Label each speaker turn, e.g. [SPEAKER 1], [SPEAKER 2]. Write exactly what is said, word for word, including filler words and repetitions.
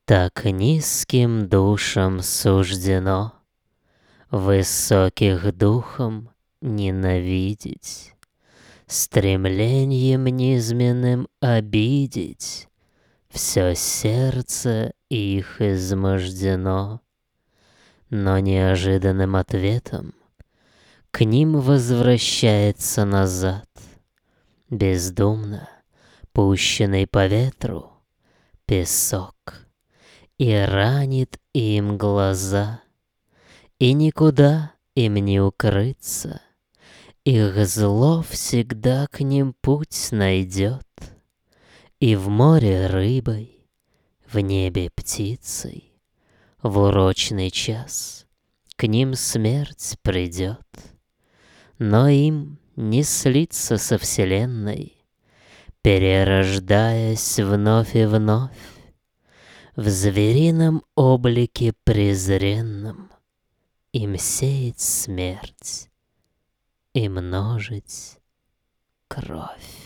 [SPEAKER 1] Так низким душам суждено высоких духом ненавидеть, стремлением низменным обидеть все сердце их измождено. Но неожиданным ответом к ним возвращается назад бездумно пущенный по ветру песок и ранит им глаза, и никуда им не укрыться. Их зло всегда к ним путь найдет, и в море рыбой, в небе птицей в урочный час к ним смерть придет. Но им не слиться со вселенной, перерождаясь вновь и вновь в зверином облике презренном, им сеять смерть и множить кровь.